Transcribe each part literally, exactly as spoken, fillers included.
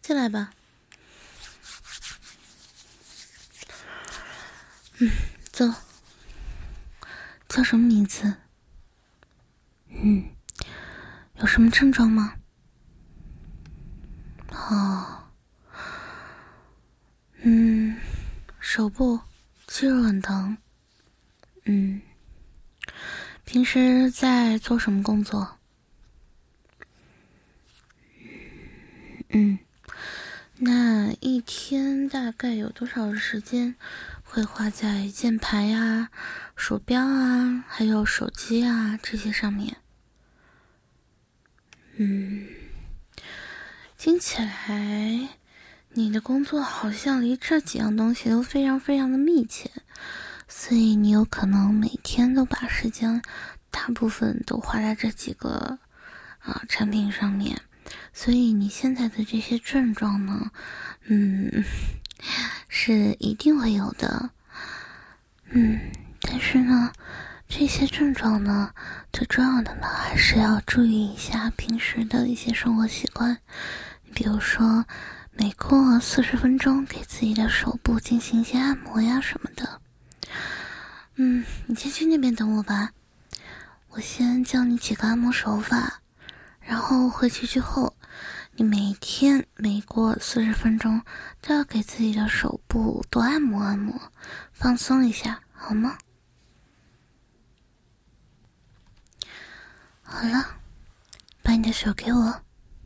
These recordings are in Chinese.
进来吧。嗯，走。叫什么名字？嗯，有什么症状吗？哦，嗯，手部肌肉很疼。嗯，平时在做什么工作？嗯，那一天大概有多少时间会花在键盘呀、鼠标啊，还有手机啊这些上面？嗯，听起来你的工作好像离这几样东西都非常非常的密切，所以你有可能每天都把时间大部分都花在这几个啊产品上面，所以你现在的这些症状呢，嗯，是一定会有的。嗯，但是呢，这些症状呢，最重要的呢，还是要注意一下平时的一些生活习惯。比如说，每过四十分钟给自己的手部进行一些按摩呀什么的。嗯，你先去那边等我吧，我先教你几个按摩手法，然后回去之后，你每天每过四十分钟都要给自己的手部多按摩按摩，放松一下，好吗？好了，把你的手给我，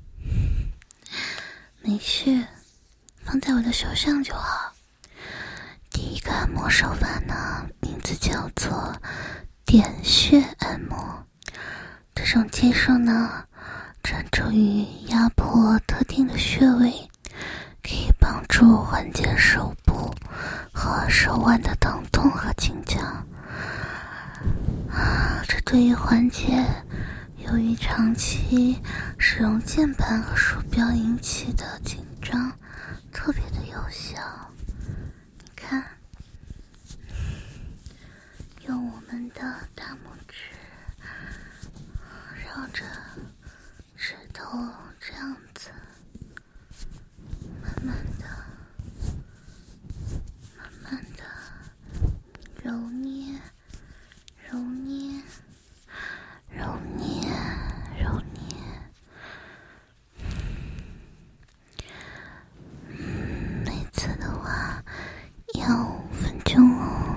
没事，放在我的手上就好。第一个按摩手法呢，名字叫做点穴按摩。这种技术呢，专注于压迫特定的穴位，可以帮助缓解手部和手腕的疼痛和紧张。啊，这对于缓解由于长期使用键盘和鼠标引起的紧张特别的有效。你看，用我们的大拇指绕着指头这样子慢慢的慢慢的揉捏揉捏揉捏揉捏，嗯，每次的话要五分钟哦。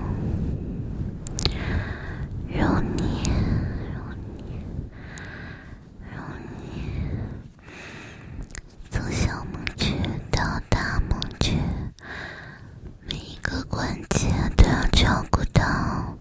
揉捏揉捏揉捏，从小拇指到大拇指，每一个关节都要照顾到。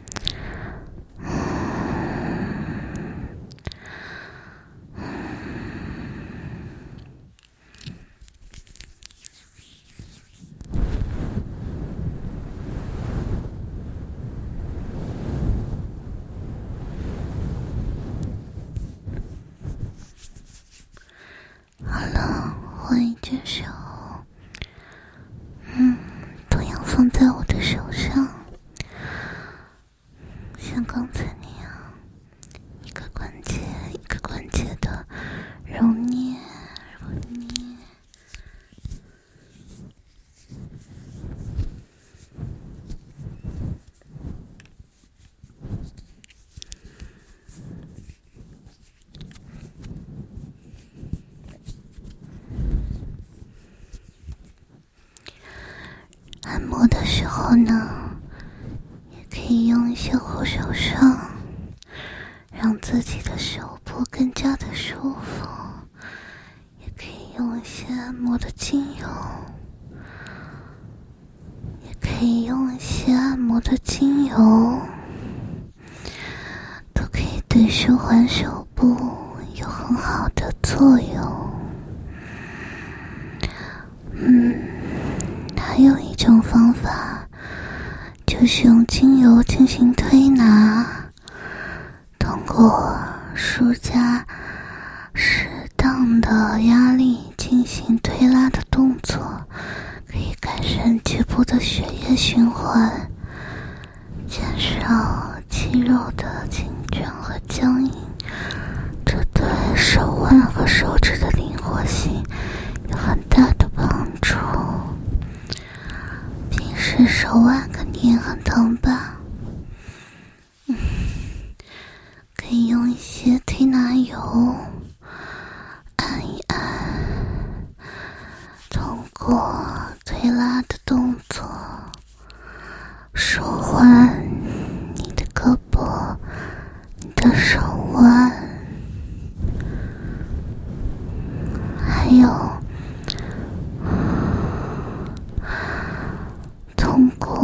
好了，换一只手，嗯，同样放在我的手上，像刚才那样，一个关节一个关节的揉捏揉捏。按摩的时候呢，也可以用一些护手霜，让自己的手部更加的舒服，也可以用一些按摩的精油，也可以用一些按摩的精油，都可以对舒缓手部有很好的作用。嗯，还有一种方法，就是用精油进行推拿，通过施加适当的压力进行推拉的动作，可以改善局部的血液循环，减少肌肉的紧张和僵硬，这对手腕和手指的灵活性有很大过推拉的动作，舒缓你的胳膊、你的手腕，还有通过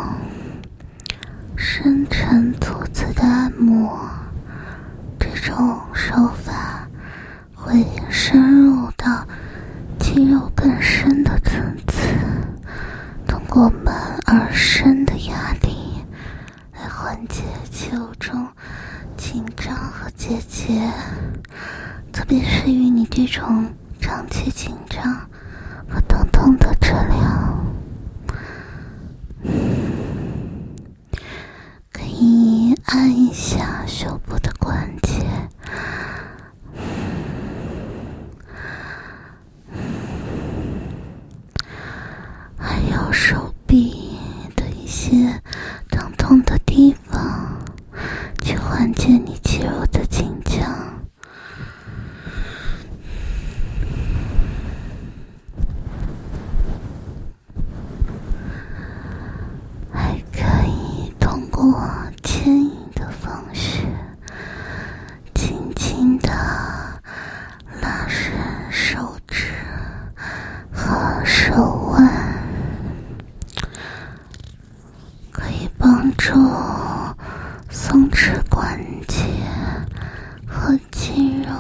深层组织的按摩，这种手法会深入到肌肉更深的层次，通过满而深的压力来缓解肌肉中紧张和结节，特别是与你这种长期紧张和疼痛的治疗。可以按一下手部的关节，还有手臂的一些疼痛的地方，去缓解你肌肉的紧张。还可以通过牵引的方式，轻轻地拉伸手指和手腕，可以帮助松弛关节和肌肉，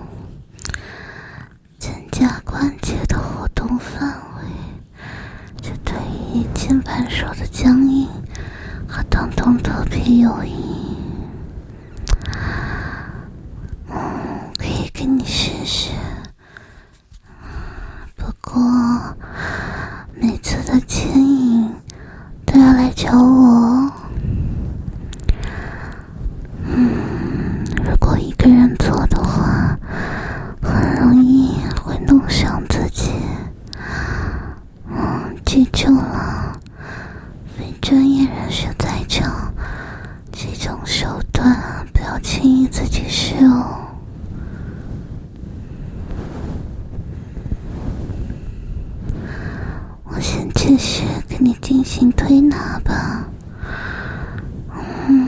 增加关节的活动范围，这对于键盘手的僵硬和疼痛特别有益。嗯，可以跟你试试。不过每次的牵引都要来找我。嗯，如果一个人做的话，很容易会弄伤自己。嗯，记住了，非专业人士在场，这种手段不要轻易自己使用。我先继续给你进行推拿吧。嗯，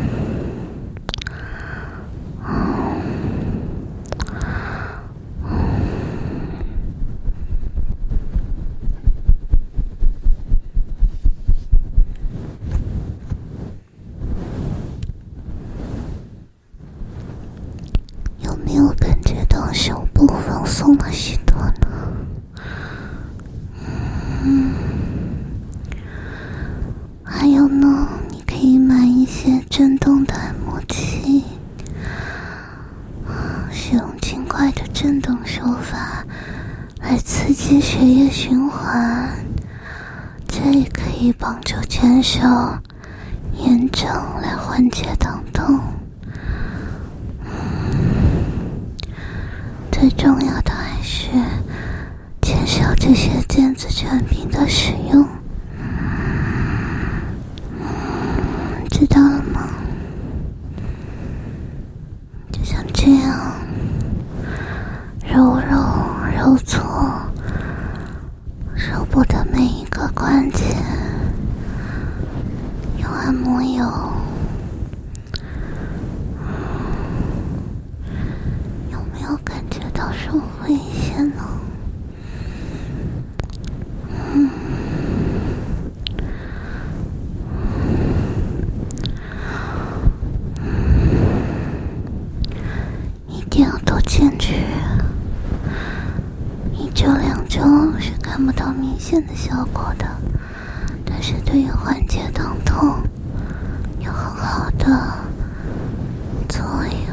有没有感觉到手部放松了许多呢？嗯，还有呢，你可以买一些震动的按摩器，使用轻快的震动手法来刺激血液循环，这也可以帮助减少炎症来缓解疼痛。最重要的还是减少这些电子产品的使用。知道了吗？就像这样揉揉揉搓手部的每一个关节，用按摩油有没有感觉到舒服一些呢？嗯，一定要多坚持，一周两周是看不到明显的效果的，但是对于缓解疼痛有很好的作用。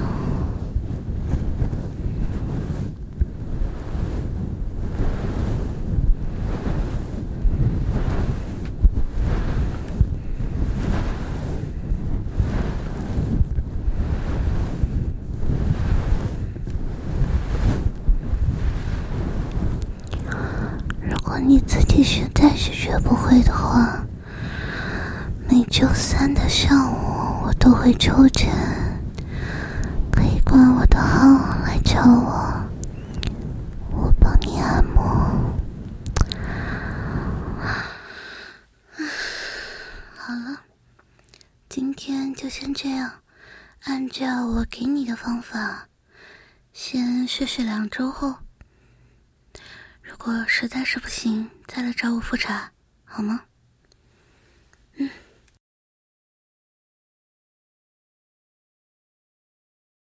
如果你自己实在是学不会的话，每周三的上午我都会抽诊，可以关我的号来找我，我帮你按摩。 好了，今天就先这样，按照我给你的方法，先试试两周后，如果实在是不行，再来找我复查，好吗？